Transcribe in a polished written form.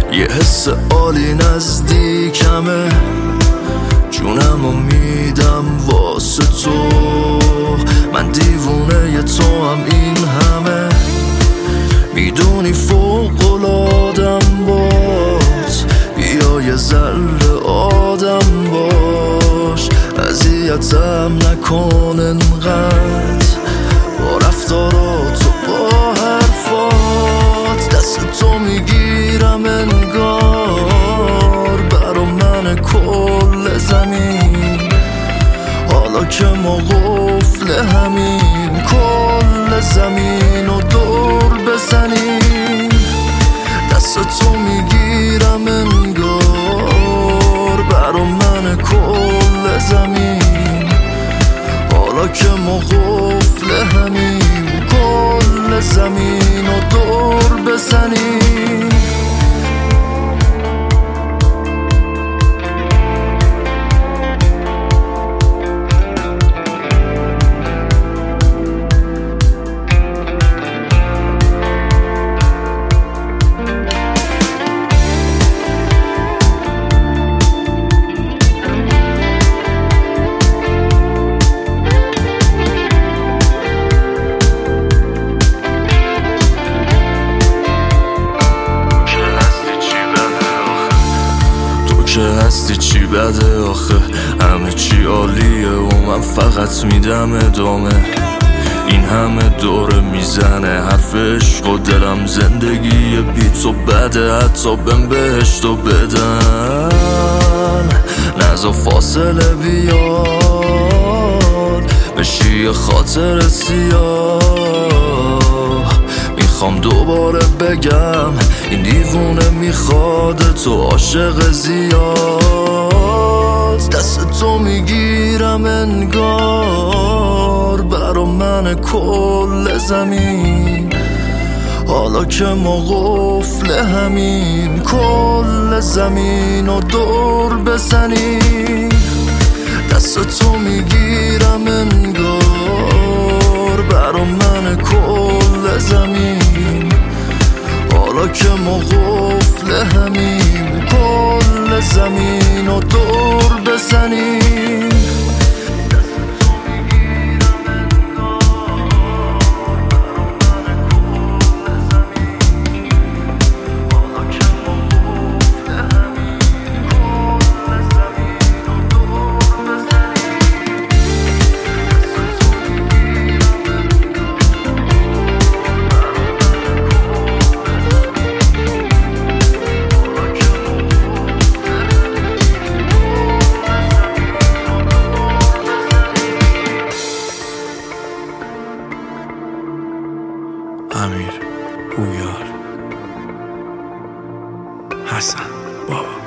یه حس عالی نزدیکمه، جونمو میدم واسه تو. من دیوونه ی تو هم این همه، میدونی فوق‌العاده‌ام باز. بیا یه ذره آدم باش، اذیتم نکن انقدر با رفتارات و با حرفات. دست تو میگیرم انگار برا من کل زمین، حالا که ما قفل همین کل زمین و دور بزنیم. دست تو میگیرم انگار برا من کل زمین، حالا که ما قفل همین کل زمین و دور بزنیم. که هستی چی بده آخه، همه چی عالیه و من فقط میدم ادامه. این همه دوره میزنه حرف عشق و دلم زندگی بی تو بده، حتی بهم بهشتو بدن. نزا فاصله بیاد بشی یه خاطر سیاه. میخوام دوباره بگم این دیوونه میخواد تو عاشق زیاد. دست تو میگیرم انگار برا من کل زمین، حالا که ما قفل همین کل زمین و دور بزنیم. دست تو میگیرم انگار برا من کل زمین، حالا که ما قفل همین کل زمین و دور بزنیم. امیر هویار، حسن بابا.